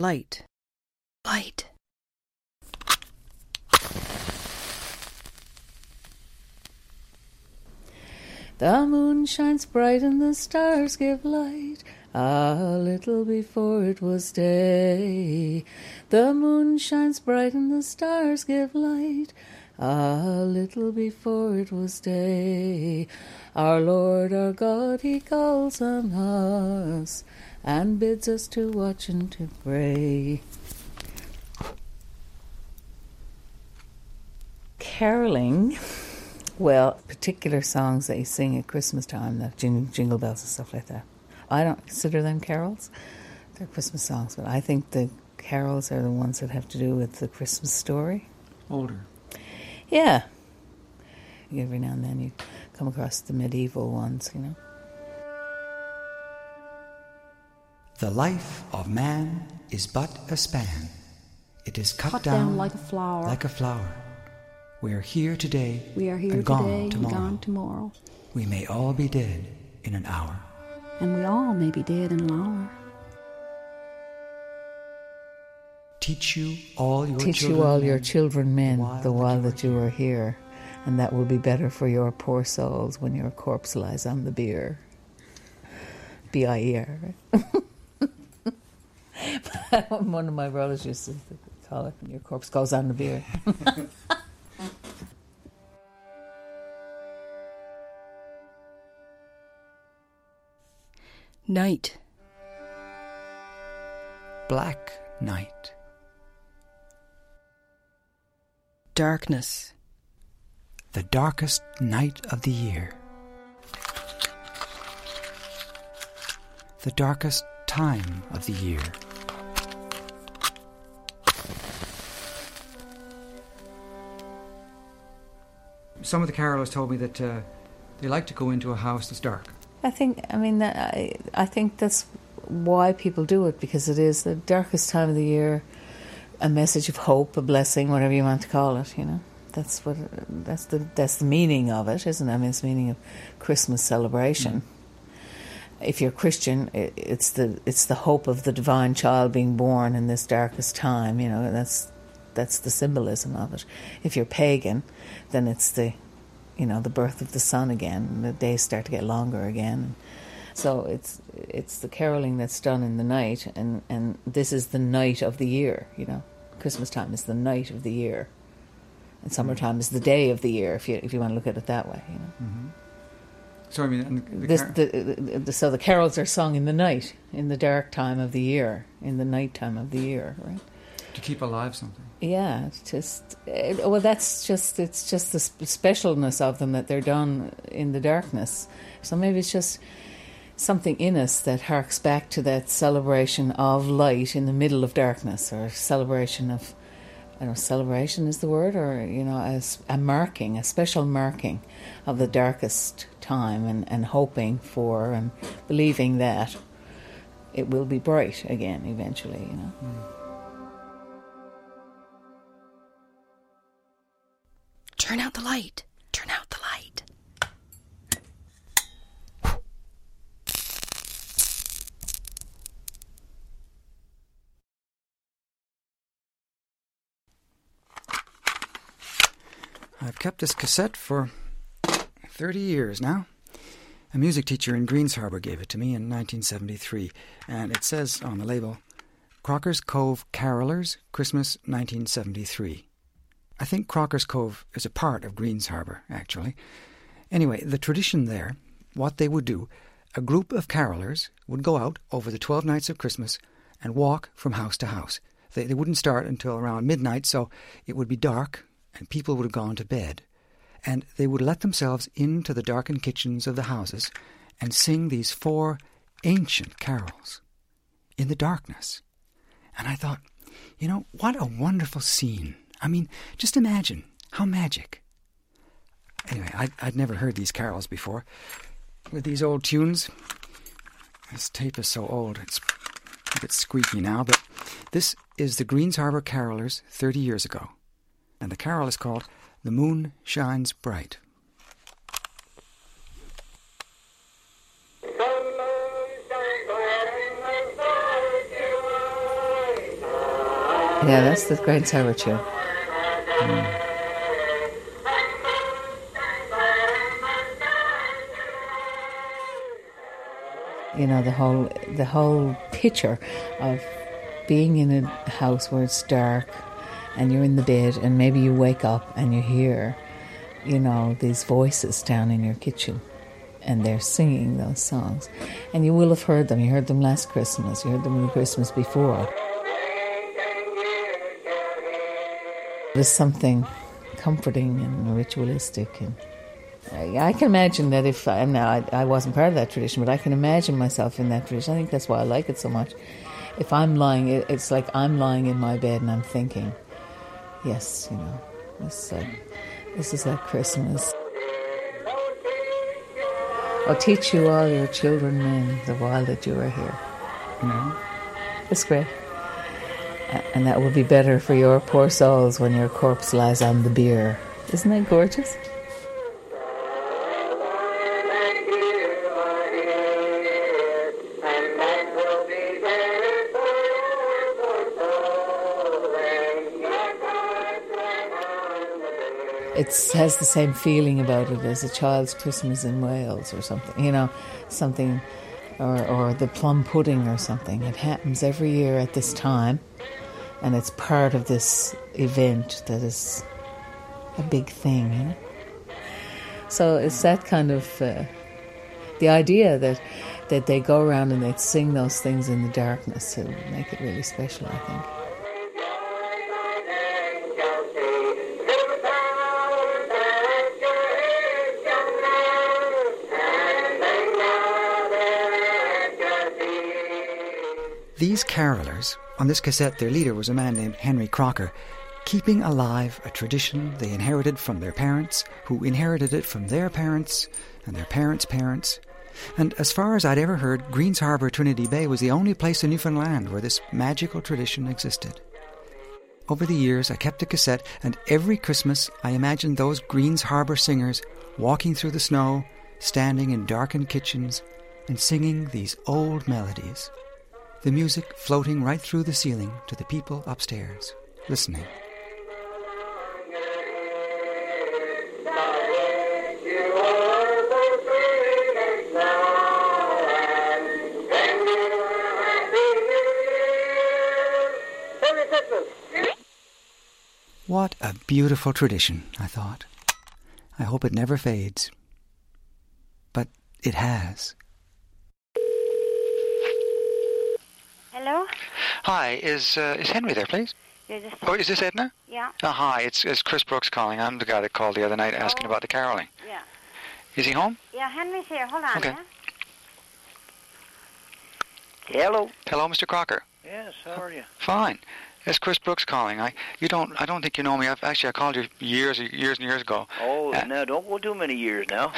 Light. Light. The moon shines bright and the stars give light, a little before it was day. The moon shines bright and the stars give light, a little before it was day. Our Lord, our God, He calls on us and bids us to watch and to pray. Caroling, well, particular songs that you sing at Christmas time, like jingle bells and stuff like that. I don't consider them carols. They're Christmas songs, but I think the carols are the ones that have to do with the Christmas story. Older. Yeah. Every now and then you come across the medieval ones, you know. The life of man is but a span. It is cut down like a flower. Like a flower. We are here today, we are here and today gone and gone tomorrow. We may all be dead in an hour. And we all may be dead in an hour. Teach you all your children men the while that you are here, and that will be better for your poor souls when your corpse lies on the bier. B-I-E-R, right? One of my brothers used to call it, your corpse goes on the bier. Night. Black night. Darkness. The darkest night of the year. The darkest time of the year. Some of the carolers told me that they like to go into a house that's dark. I think that's why people do it, because it is the darkest time of the year, a message of hope, a blessing, whatever you want to call it, you know. That's the meaning of it, isn't it? I mean, it's the meaning of Christmas celebration. If you're Christian, it's the hope of the divine child being born in this darkest time, you know. That's the symbolism of it. If you're pagan, then it's the birth of the sun again, and the days start to get longer again. So it's the caroling that's done in the night, and this is the night of the year, you know. Christmas time is the night of the year, and summertime is the day of the year, if you want to look at it that way, you know. Mm-hmm. So I mean, so the carols are sung in the night, in the dark time of the year, in the night time of the year, right? To keep alive something. Yeah, it's just the specialness of them, that they're done in the darkness. So maybe it's just something in us that harks back to that celebration of light in the middle of darkness, or celebration of, I don't know, celebration is the word, or, you know, as a marking, a special marking of the darkest time, and hoping for and believing that it will be bright again eventually, you know. Turn out the light. Turn out the light. I've kept this cassette for 30 years now. A music teacher in Greens Harbor gave it to me in 1973, and it says on the label, Crocker's Cove Carolers, Christmas 1973. I think Crocker's Cove is a part of Greens Harbor, actually. Anyway, the tradition there, what they would do, a group of carolers would go out over the 12 nights of Christmas and walk from house to house. They wouldn't start until around midnight, so it would be dark and people would have gone to bed. And they would let themselves into the darkened kitchens of the houses and sing these 4 ancient carols in the darkness. And I thought, you know, what a wonderful scene. I mean, just imagine how magic. Anyway, I'd never heard these carols before. With these old tunes, this tape is so old, it's a bit squeaky now, but this is the Greens Harbor Carolers 30 years ago. And the carol is called The Moon Shines Bright. The moon shines bright in the sky tonight. Yeah, that's the Grange Harbour tune. You know, the whole picture of being in a house where it's dark and you're in the bed and maybe you wake up and you hear, you know, these voices down in your kitchen and they're singing those songs. And you will have heard them. You heard them last Christmas. You heard them the Christmas before. There's something comforting and ritualistic. And I can imagine that if I wasn't part of that tradition, but I can imagine myself in that tradition. I think that's why I like it so much. If I'm lying, it's like I'm lying in my bed and I'm thinking, yes, you know, this is like Christmas. I'll teach you all your children men the while that you are here. You know, it's great. And that will be better for your poor souls when your corpse lies on the bier. Isn't that gorgeous? It has the same feeling about it as a child's Christmas in Wales or something, you know, something, or the plum pudding or something. It happens every year at this time, and it's part of this event that is a big thing, you know. So it's that kind of, the idea that they go around and they sing those things in the darkness to make it really special, I think. These carolers, on this cassette their leader was a man named Henry Crocker, keeping alive a tradition they inherited from their parents, who inherited it from their parents and their parents' parents. And as far as I'd ever heard, Greens Harbour, Trinity Bay was the only place in Newfoundland where this magical tradition existed. Over the years I kept a cassette, and every Christmas I imagined those Greens Harbour singers walking through the snow, standing in darkened kitchens and singing these old melodies. The music floating right through the ceiling to the people upstairs, listening. What a beautiful tradition, I thought. I hope it never fades. But it has. Hello? Hi, is Henry there, please? Oh, is this Edna? Yeah. Hi, it's Chris Brooks calling. I'm the guy that called the other night asking about the caroling. Yeah. Is he home? Yeah, Henry's here. Hold on, Okay. yeah? Hello. Hello, Mr. Crocker. Yes, how are you? Fine. It's Chris Brooks calling. I don't think you know me. I called you years and years ago. Oh, no, don't go too many years now.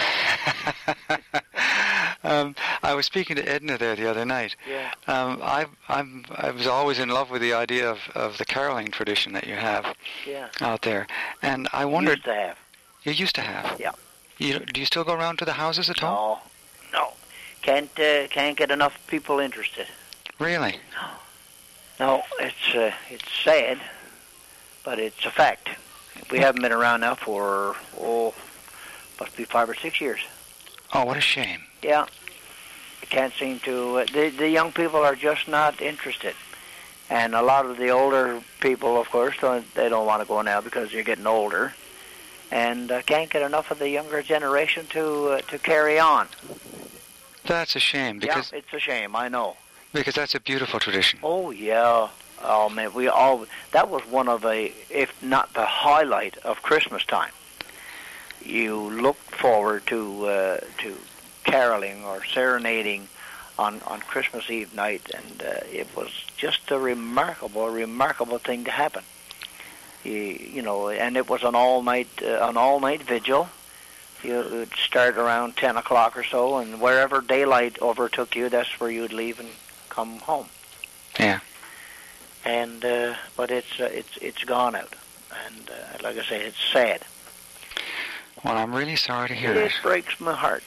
I was speaking to Edna there the other night. Yeah. I was always in love with the idea of the caroling tradition that you have out there, and I wondered. Used to have. You used to have. Yeah. Do you still go around to the houses at all? No. Can't get enough people interested. Really? No, it's sad, but it's a fact. We haven't been around now for must be 5 or 6 years. Oh, what a shame. Yeah. Can't seem to. The young people are just not interested, and a lot of the older people, of course, they don't want to go now because they're getting older, and can't get enough of the younger generation to carry on. That's a shame because it's a shame. I know. Because that's a beautiful tradition. Oh yeah. Oh man, that was one of the, if not the highlight of Christmas time. You look forward to caroling or serenading on Christmas Eve night, and it was just a remarkable thing to happen. You know, and it was an all night vigil. You would start around 10 o'clock or so, and wherever daylight overtook you, that's where you'd leave and come home. Yeah. And but it's gone out, and like I say, it's sad. Well, I'm really sorry to hear that. It breaks my heart.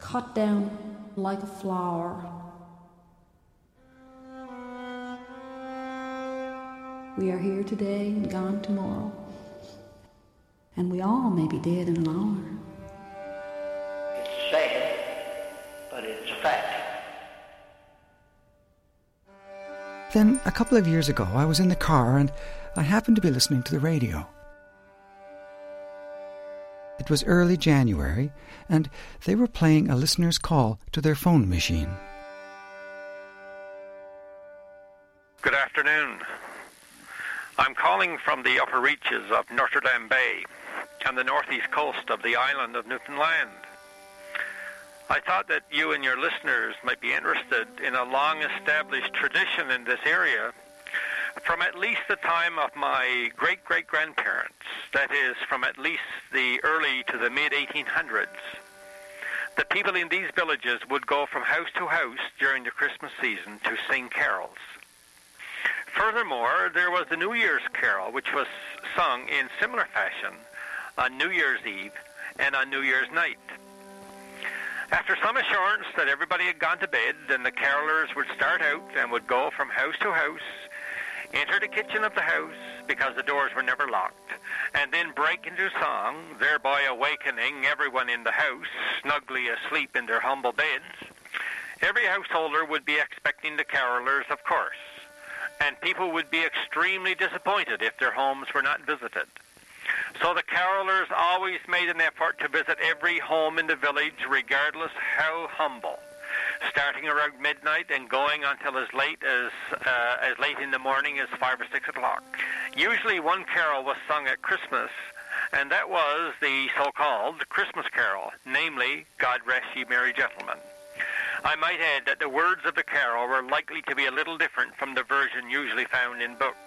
cut down like a flower. We are here today and gone tomorrow, and we all may be dead in an hour. It's sad, but it's a fact. Then, a couple of years ago, I was in the car and I happened to be listening to the radio. It was early January, and they were playing a listener's call to their phone machine. Good afternoon. I'm calling from the upper reaches of Notre Dame Bay on the northeast coast of the island of Newfoundland. I thought that you and your listeners might be interested in a long-established tradition in this area from at least the time of my great-great-grandparents, that is, from at least the early to the mid-1800s. The people in these villages would go from house to house during the Christmas season to sing carols. Furthermore, there was the New Year's Carol, which was sung in similar fashion on New Year's Eve and on New Year's night. After some assurance that everybody had gone to bed, then the carolers would start out and would go from house to house, enter the kitchen of the house, because the doors were never locked, and then break into song, thereby awakening everyone in the house, snugly asleep in their humble beds. Every householder would be expecting the carolers, of course, and people would be extremely disappointed if their homes were not visited. So the carolers always made an effort to visit every home in the village, regardless how humble, starting around midnight and going until as late in the morning as 5 or 6 o'clock. Usually one carol was sung at Christmas, and that was the so-called Christmas carol, namely, God Rest Ye Merry Gentlemen. I might add that the words of the carol were likely to be a little different from the version usually found in books.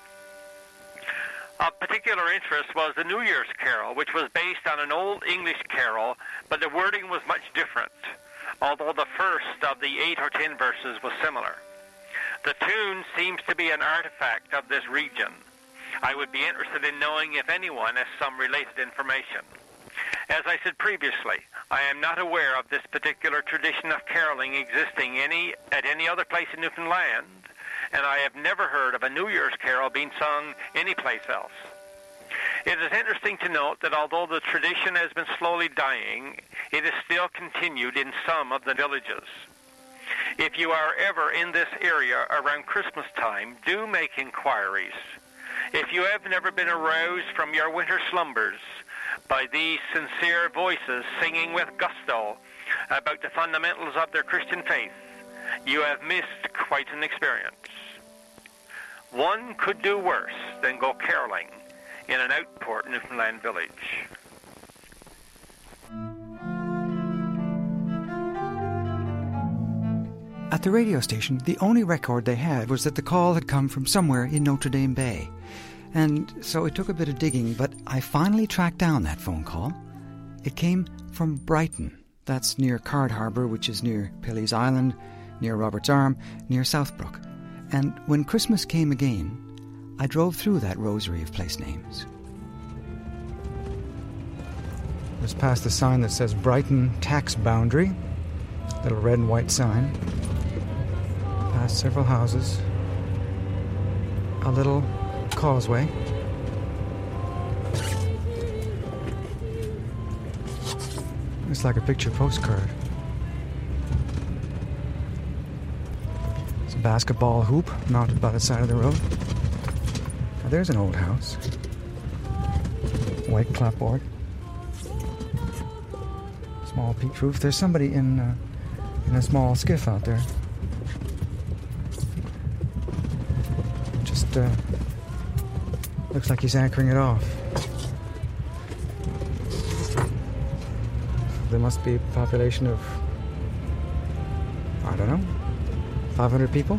Of particular interest was the New Year's Carol, which was based on an old English carol, but the wording was much different, although the first of the 8 or 10 verses was similar. The tune seems to be an artifact of this region. I would be interested in knowing if anyone has some related information. As I said previously, I am not aware of this particular tradition of caroling existing at any other place in Newfoundland, and I have never heard of a New Year's Carol being sung anyplace else. It is interesting to note that although the tradition has been slowly dying, it is still continued in some of the villages. If you are ever in this area around Christmas time, do make inquiries. If you have never been aroused from your winter slumbers by these sincere voices singing with gusto about the fundamentals of their Christian faith, you have missed quite an experience. One could do worse than go caroling in an outport Newfoundland village. At the radio station, the only record they had was that the call had come from somewhere in Notre Dame Bay. And so it took a bit of digging, but I finally tracked down that phone call. It came from Brighton. That's near Card Harbour, which is near Pilley's Island, near Robert's Arm, near Southbrook. And when Christmas came again, I drove through that rosary of place names. Just past the sign that says Brighton Tax Boundary, little red and white sign. Past several houses, a little causeway. It's like a picture postcard. It's a basketball hoop mounted by the side of the road. Now there's an old house. White clapboard. Small peaked roof. There's somebody in a small skiff out there. Just looks like he's anchoring it off. There must be a population of, I don't know, 500 people.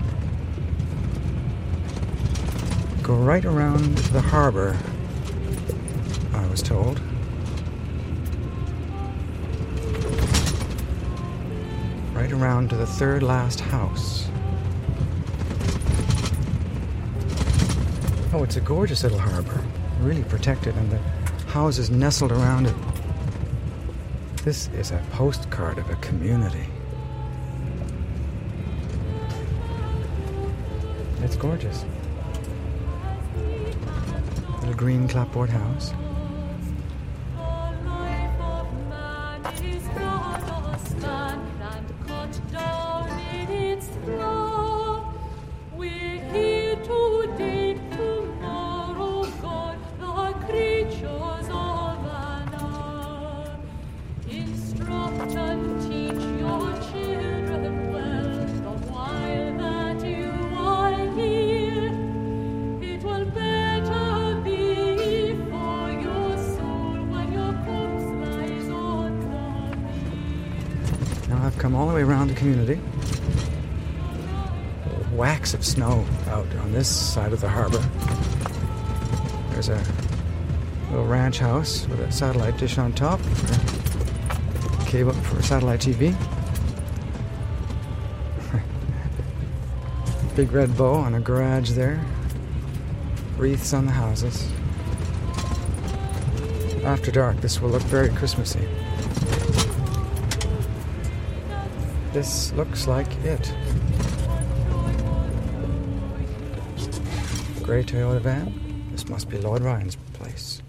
Go right around the harbor, I was told. Right around to the third last house. Oh, it's a gorgeous little harbor, really protected, and the houses nestled around it. This is a postcard of a community. It's gorgeous. Little green clapboard house. I've come all the way around the community. Whacks of snow out on this side of the harbor. There's a little ranch house with a satellite dish on top, cable for satellite TV. Big red bow on a garage there. Wreaths on the houses. After dark, this will look very Christmassy. This looks like it. Grey Toyota van. This must be Lloyd Ryan's place.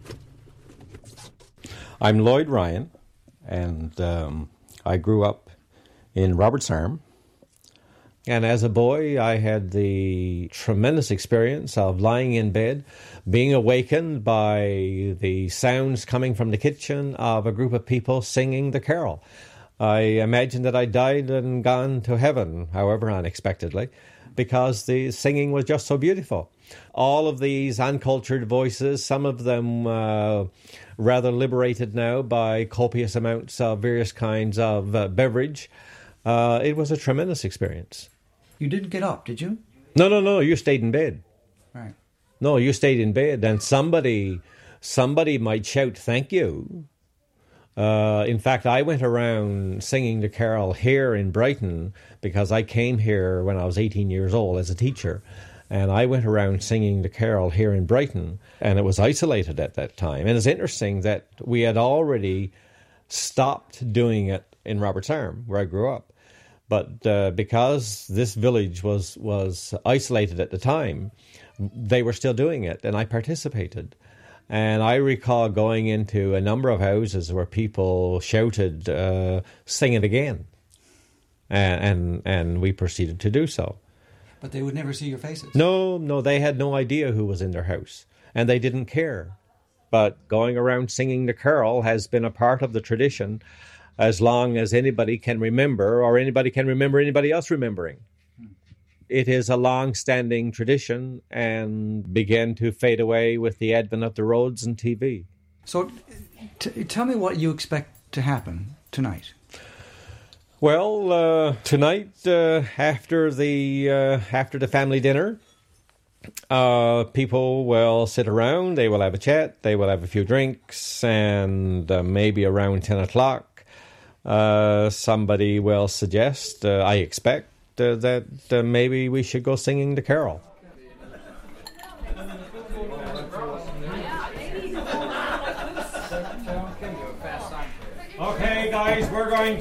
I'm Lloyd Ryan, and I grew up in Roberts Arm. And as a boy, I had the tremendous experience of lying in bed, being awakened by the sounds coming from the kitchen of a group of people singing the carol. I imagined that I died and gone to heaven, however unexpectedly, because the singing was just so beautiful. All of these uncultured voices, some of them rather liberated now by copious amounts of various kinds of beverage. It was a tremendous experience. You didn't get up, did you? No, you stayed in bed. Right. No, you stayed in bed, and somebody might shout, "Thank you." In fact, I went around singing the carol here in Brighton because I came here when I was 18 years old as a teacher. And I went around singing the carol here in Brighton, and it was isolated at that time. And it's interesting that we had already stopped doing it in Roberts Arm, where I grew up. But because this village was isolated at the time, they were still doing it, and I participated. And I recall going into a number of houses where people shouted, "Sing it again." And we proceeded to do so. But they would never see your faces. No, they had no idea who was in their house, and they didn't care. But going around singing the carol has been a part of the tradition as long as anybody can remember, or anybody can remember anybody else remembering. It is a long-standing tradition and began to fade away with the advent of the roads and TV. So tell me what you expect to happen tonight. Well, tonight, after the family dinner, people will sit around, they will have a chat, they will have a few drinks, and maybe around 10 o'clock, somebody will suggest, I expect, that maybe we should go singing the carol. Okay, guys, we're going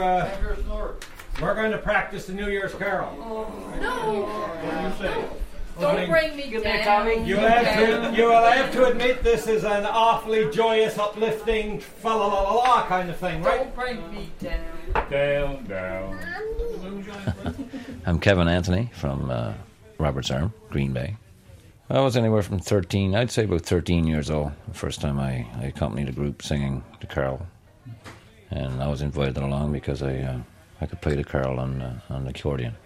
to practice the New Year's Carol. No. What do you say? Don't bring me down. You will have to admit this is an awfully joyous, uplifting, fa-la-la-la-la kind of thing, right? Don't bring me down. Down. I'm Kevin Anthony from Roberts Arm, Green Bay. I was anywhere from 13, I'd say about 13 years old, the first time I accompanied a group singing the carol. And I was invited along because I could play the carol on the accordion.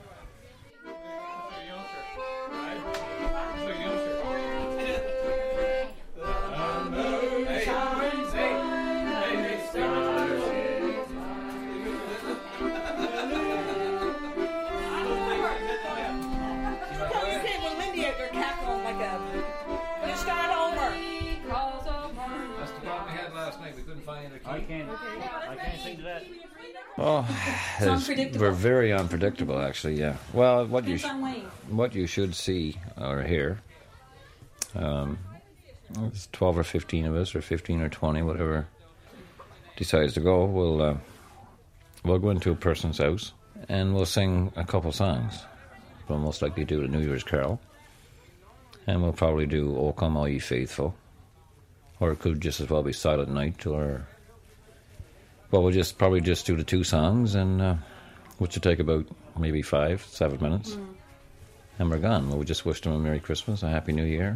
Oh, we're very unpredictable, actually. Yeah. Well, what you should see or hear. It's 12 or 15 of us, or 15 or 20, whatever decides to go, we'll go into a person's house and we'll sing a couple songs. We'll most likely do the New Year's Carol, and we'll probably do O Come All Ye Faithful, or it could just as well be Silent Night, or we'll probably just do the two songs, and which will take about maybe 5-7 minutes, and we're gone. We'll just wish them a Merry Christmas, a Happy New Year,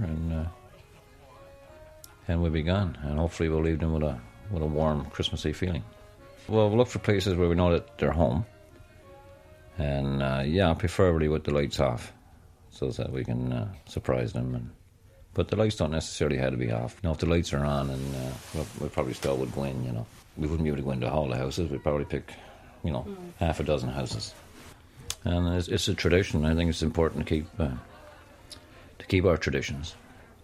and we'll be gone. And hopefully we'll leave them with a warm Christmassy feeling. We'll look for places where we know that they're home, and preferably with the lights off, so that we can surprise them. But the lights don't necessarily have to be off. If the lights are on, and we probably still would go in. We wouldn't be able to go into all the houses. We'd probably pick, half a dozen houses. And it's a tradition. I think it's important to keep our traditions,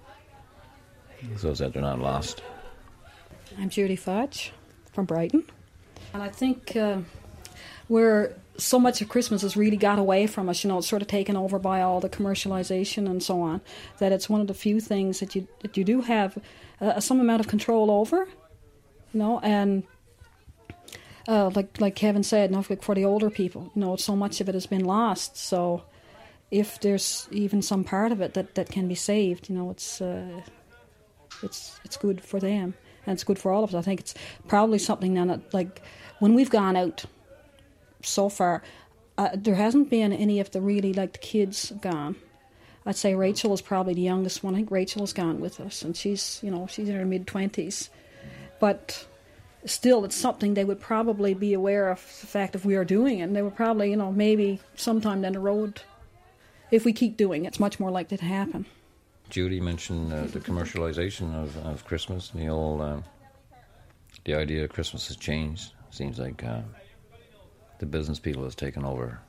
so that they're not lost. I'm Judy Fudge from Brighton. And I think where so much of Christmas has really got away from us, it's sort of taken over by all the commercialization and so on, that it's one of the few things that you do have some amount of control over, and like Kevin said, for the older people, so much of it has been lost. So if there's even some part of it that can be saved, it's good for them, and it's good for all of us. I think it's probably something that, when we've gone out so far, there hasn't been any of the really, the kids gone. I'd say Rachel is probably the youngest one. I think Rachel has gone with us, and she's in her mid-20s. But still, it's something they would probably be aware of the fact if we are doing it. And they would probably, maybe sometime down the road, if we keep doing it, it's much more likely to happen. Judy mentioned the commercialization of Christmas. The idea of Christmas has changed. Seems like the business people has taken over.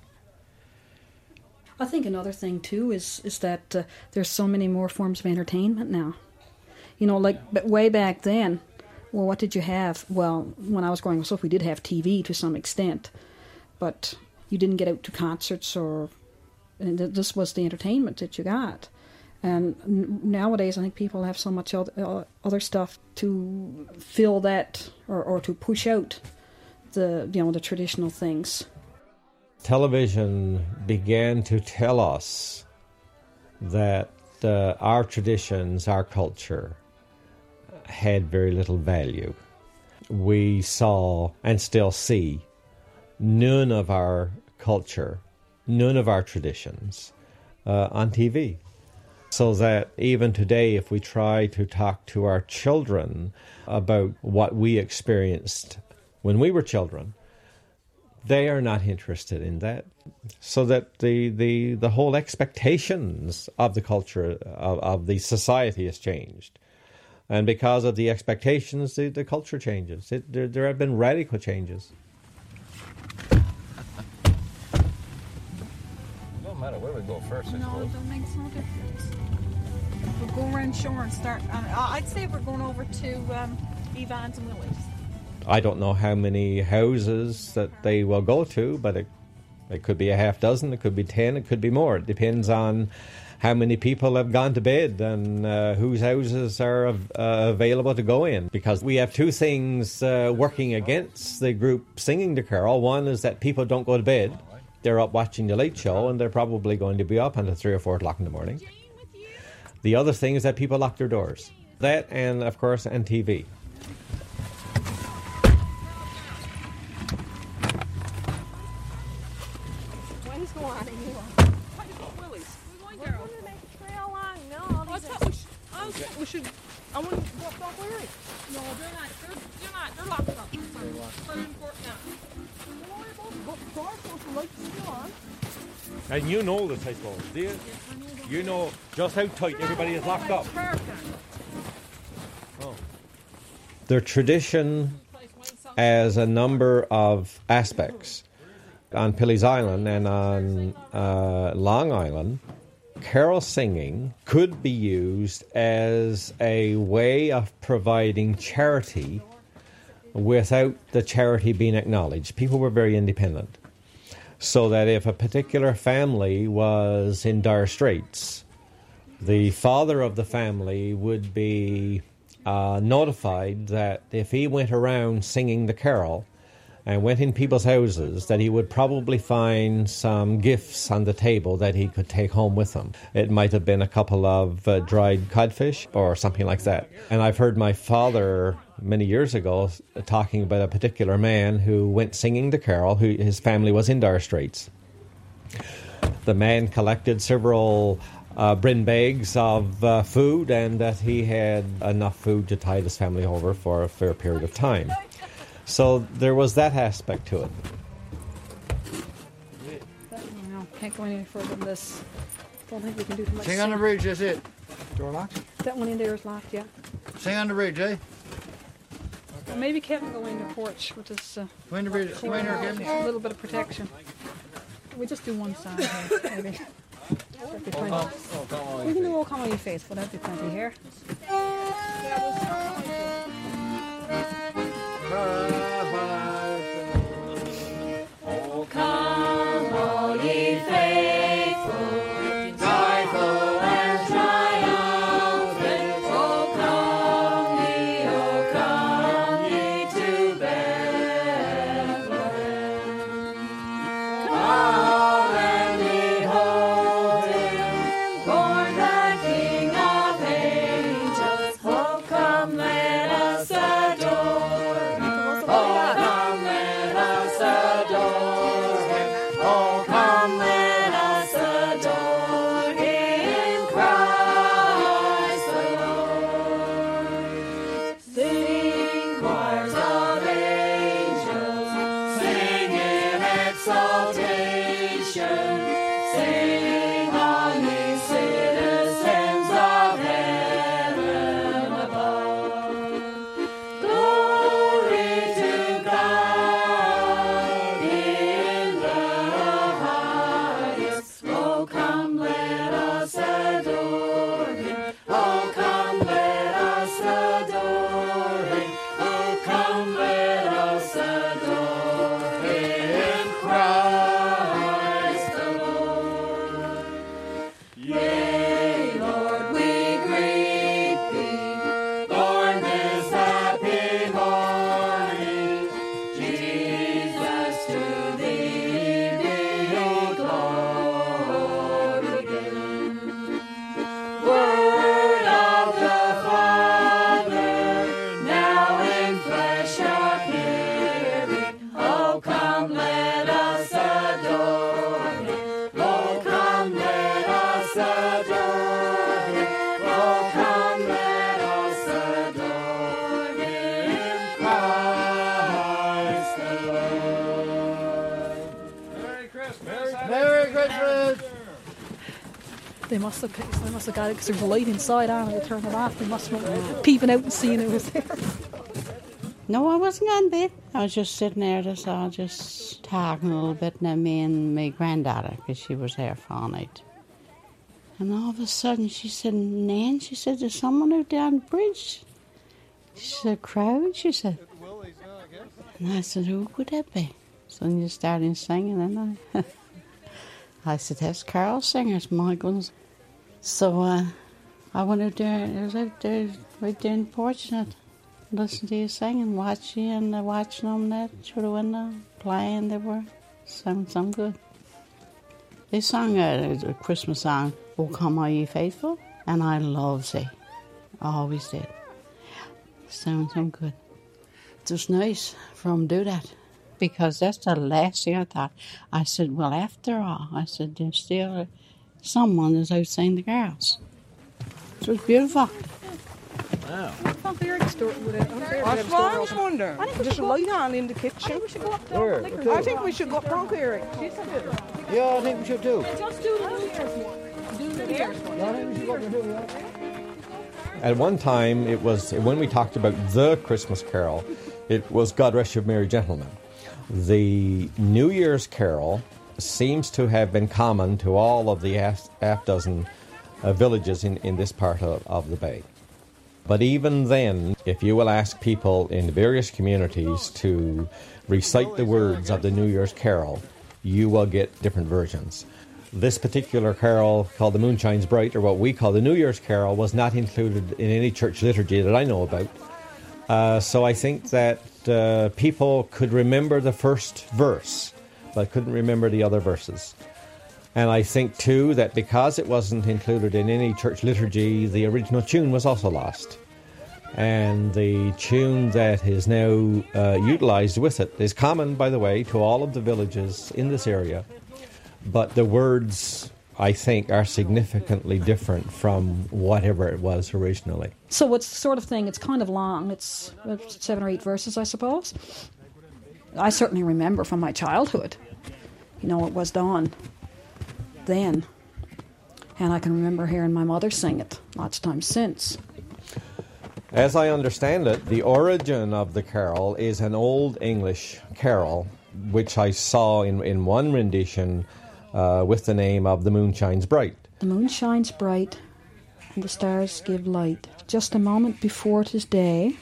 I think another thing too is that there's so many more forms of entertainment now. But way back then, well, what did you have? Well, when I was growing up, we did have TV to some extent, but you didn't get out to concerts, and this was the entertainment that you got. And nowadays, I think people have so much other stuff to fill that or to push out the traditional things. Television began to tell us that our traditions, our culture, had very little value. We saw and still see none of our culture, none of our traditions on TV. So that even today, if we try to talk to our children about what we experienced when we were children, they are not interested in that. So that the whole expectations of the culture, of the society has changed. And because of the expectations, the culture changes. There have been radical changes. It don't matter where we go first, I suppose. No, it don't make no difference. We'll go around shore and start. I'd say we're going over to Evans and Willie's. I don't know how many houses that they will go to, but it could be a half dozen, it could be 10, it could be more. It depends on how many people have gone to bed and whose houses are available to go in. Because we have two things working against the group singing the carol. One is that people don't go to bed. They're up watching the late show, and they're probably going to be up until 3 or 4 o'clock in the morning. The other thing is that people lock their doors. That and, of course, and TV. What is going on in here? What is going Willie's? We're going to make a trail along. No, I thought we should. I want to walk off Larry. No, they're not. They're locked up. They're in court now. Don't worry about it. The door's supposed to light still on. And you know this, I suppose, do you? You know just how tight everybody is locked up. Oh. Their tradition has a number of aspects. On Pilley's Island and on Long Island, carol singing could be used as a way of providing charity without the charity being acknowledged. People were very independent. So that if a particular family was in dire straits, the father of the family would be notified that if he went around singing the carol and went in people's houses, that he would probably find some gifts on the table that he could take home with him. It might have been a couple of dried codfish or something like that. And I've heard my father many years ago talking about a particular man who went singing the carol, who his family was in dire straits. The man collected several brin bags of food, and that he had enough food to tide his family over for a fair period of time. So there was that aspect to it. No, can't go any further than this. Don't think we can do too much. Sing on the bridge, that's it. Door locked? That one in there is locked, yeah. Sing on the bridge, eh? Well, maybe Kevin go in the porch, which is go in the bridge. Go in there, Kevin. A little bit of protection. We just do one side here, maybe. That'd be plenty. We can do all come on your face, but that'd be plenty here. Oh, come, all ye faithful, joyful and triumphant. Oh, come ye to Bethlehem. Come and behold him, born the King of angels. Oh, come, let us adore him. Oh, come, let us adore him. Oh, come, let us adore him, Christ the Lord. Sing, choirs of angels, sing in exaltation. Sing, all ye citizens of heaven above. Glory to God in the highest. Oh, come, let us adore him. Oh, come, let us adore him. Oh, come, let us adore him, Christ the Lord. Yea, Lord, we greet thee, born this happy morning. Jesus, to thee be glory given. Word of the Father, now in flesh appearing. Oh, come, let us adore him. Oh, come, let us adore him. Oh, come, let us adore him, Christ the Lord. Merry Christmas. Merry Christmas. They must have got it because there's a light inside on it. They turned it off. They must have been peeping out and seeing it was there. No, I wasn't on bed. I was just sitting there, just talking a little bit, and then me and my granddaughter, because she was there for all night. And all of a sudden, she said, Nan, she said, there's someone out there on the bridge. She said, crowd, she said. And I said, who could that be? So then you started singing, and I said, that's carol singers, my goodness. So I went out there, I was out there, right there in the porch, and listened to you singing, watching them that through the window, playing. They were sound good. They sang a Christmas song, "Oh Come All Ye Faithful," and I loved it. I always did. Sound good. It was nice for them to do that, because that's the last thing I thought. I said, well, after all, I said, there's still someone that's out singing the carols. It was beautiful. Wow. That's what I was wondering. There's a light on in the kitchen. I think we should go up there. I think we should go up there, Eric. Yeah, I think we should too. Just do the New Year's one. Do the New Year's one. I think we should go up there too, yeah. At one time, it was when we talked about the Christmas carol, it was God Rest You Merry Gentlemen. The New Year's carol seems to have been common to all of the half dozen villages in this part of the bay. But even then, if you will ask people in the various communities to recite the words of the New Year's carol, you will get different versions. This particular carol, called The Moon Shines Bright, or what we call the New Year's Carol, was not included in any church liturgy that I know about. So I think that people could remember the first verse, but couldn't remember the other verses. And I think, too, that because it wasn't included in any church liturgy, the original tune was also lost. And the tune that is now utilised with it is common, by the way, to all of the villages in this area. But the words, I think, are significantly different from whatever it was originally. So it's the sort of thing, it's kind of long. It's 7 or 8 verses, I suppose. I certainly remember from my childhood, it was done then. And I can remember hearing my mother sing it lots of times since. As I understand it, the origin of the carol is an Old English carol, which I saw in one rendition with the name of The Moon Shines Bright. The moon shines bright, and the stars give light. Just a moment before 'tis day,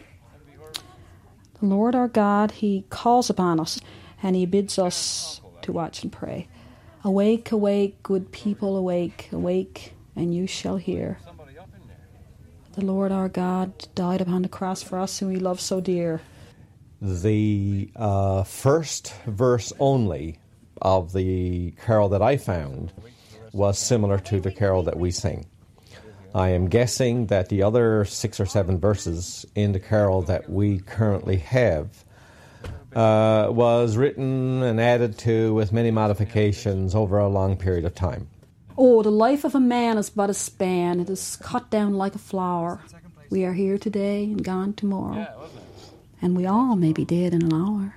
the Lord our God, He calls upon us, and He bids us to watch and pray. Awake, awake, good people, awake, awake, and you shall hear. The Lord our God died upon the cross for us, whom He loved so dear. The first verse only of the carol that I found was similar to the carol that we sing. I am guessing that the other 6 or 7 verses in the carol that we currently have was written and added to with many modifications over a long period of time. Oh, the life of a man is but a span. It is cut down like a flower. We are here today and gone tomorrow. And we all may be dead in an hour.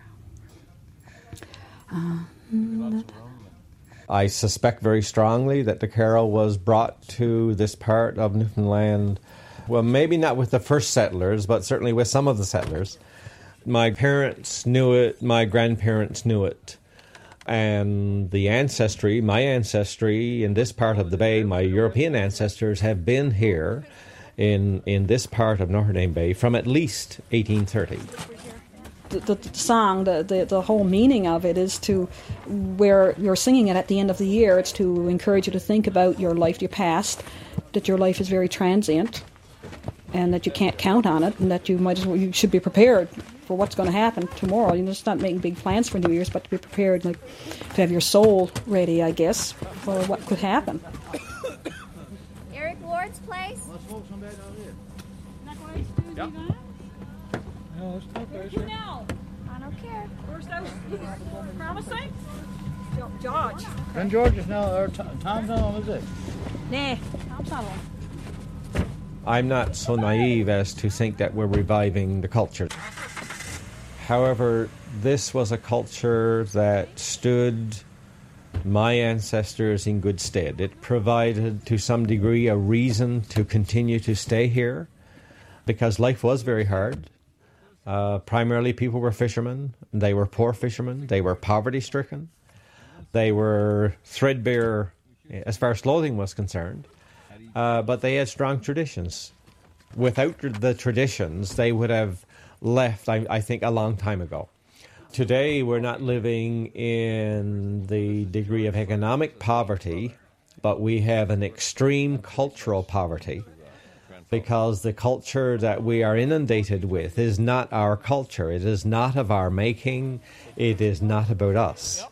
I suspect very strongly that the carol was brought to this part of Newfoundland, well, maybe not with the first settlers, but certainly with some of the settlers. My parents knew it, my grandparents knew it. And my ancestry in this part of the bay, my European ancestors have been here in this part of Notre Dame Bay from at least 1830. The song, the whole meaning of it is to, where you're singing it at the end of the year, it's to encourage you to think about your life, your past, that your life is very transient, and that you can't count on it, and that you should be prepared for what's going to happen tomorrow. Just not making big plans for New Year's, but to be prepared, like to have your soul ready, I guess, for what could happen. Eric Ward's place. Let's smoke some bed out here. Yep. No, it's not there, You sir. know. I don't care. Where's those? Promising? George. And George is now, or Tom's not on, is it? Nah, Tom's not on. I'm not so naive as to think that we're reviving the culture. However, this was a culture that stood my ancestors in good stead. It provided, to some degree, a reason to continue to stay here, because life was very hard. Primarily, people were fishermen. They were poor fishermen. They were poverty-stricken. They were threadbare as far as clothing was concerned. But they had strong traditions. Without the traditions, they would have left, I think, a long time ago. Today, we're not living in the degree of economic poverty, but we have an extreme cultural poverty, because the culture that we are inundated with is not our culture. It is not of our making. It is not about us.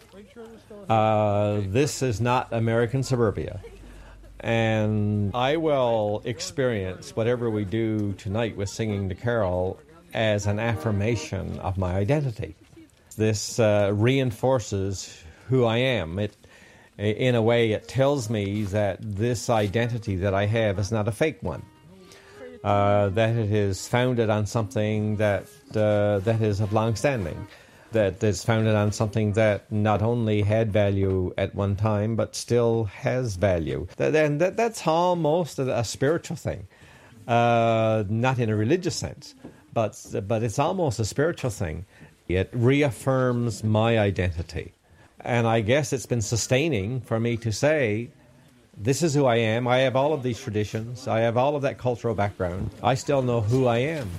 This is not American suburbia. And I will experience whatever we do tonight with singing the carol as an affirmation of my identity. This reinforces who I am. In a way, it tells me that this identity that I have is not a fake one. That it is founded on something that is of long standing, that is founded on something that not only had value at one time, but still has value. And that's almost a spiritual thing, not in a religious sense, but it's almost a spiritual thing. It reaffirms my identity. And I guess it's been sustaining for me to say, this is who I am. I have all of these traditions. I have all of that cultural background. I still know who I am.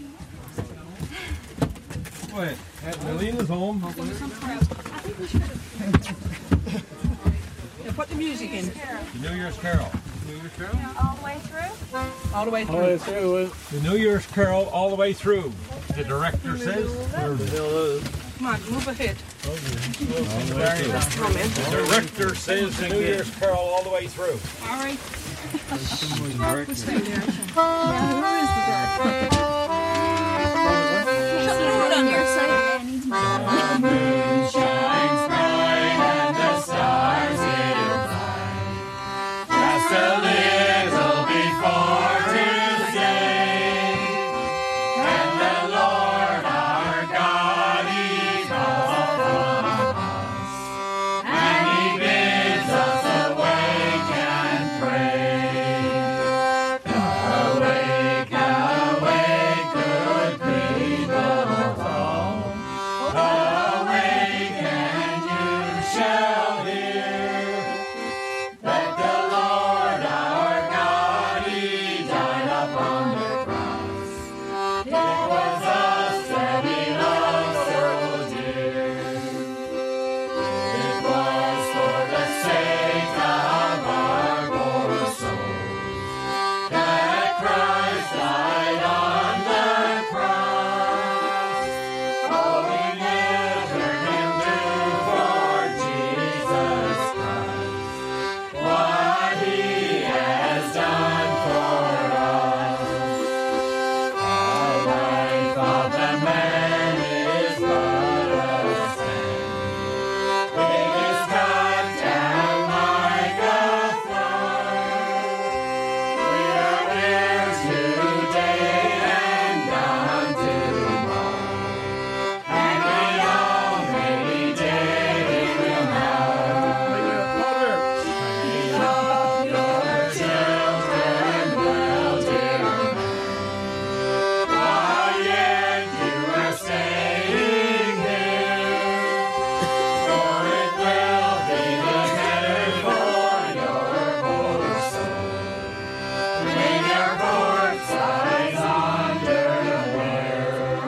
Go ahead. Melina's home. Put Put the music in. The New Year's Carol. All the way through? All the way through. The New Year's Carol all the way through. The director says. Come on, move ahead. The director says the New Year's Carol all the way through. All right. Who's the director? Put on Your side there needs my Shines bright and the stars get bright. Just a little before Tuesday, and the Lord our God He calls upon us, and He bids us awake and pray. Awake, awake, good people all. Awake and you shall hear that the Lord our God He died upon the cross. It was us that He loved so dear. It was for the sake of our poor souls that Christ died on the cross. Oh, we never can do for Jesus Christ what He has done for us. The life of the man is but a sand. It is cut down like a flower. We are heirs today and gone tomorrow. And we already did it now. Train up your children well, dear man. While yet you are staying here, for it will be better for your poor soul. When your corpse lies underwear,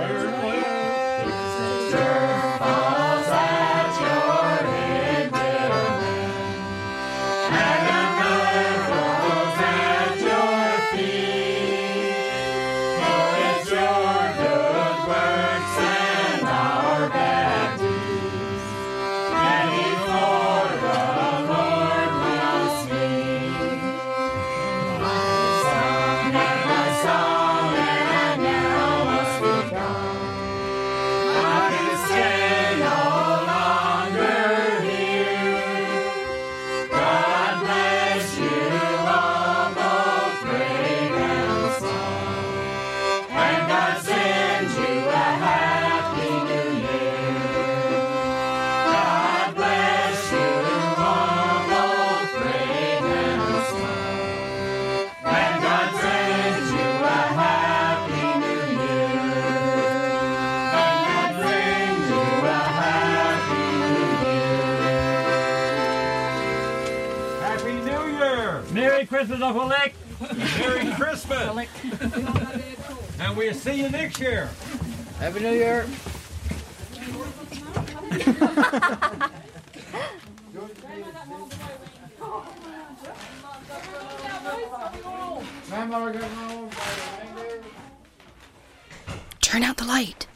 dirt falls at your head, dear man, and another falls at your feet. For it's your good works and our bad deeds that before the Lord will speak. My son and my song, and I now must be gone. I can stay no longer here. God bless you all, both great and small. And God send you a happy new year. God bless you all, both great and small. And God send you a happy new year. And God send you a happy new year. Happy New Year! Merry Christmas, Uncle Nick! Merry Christmas! And we'll see you next year. Happy New Year. Turn out the light.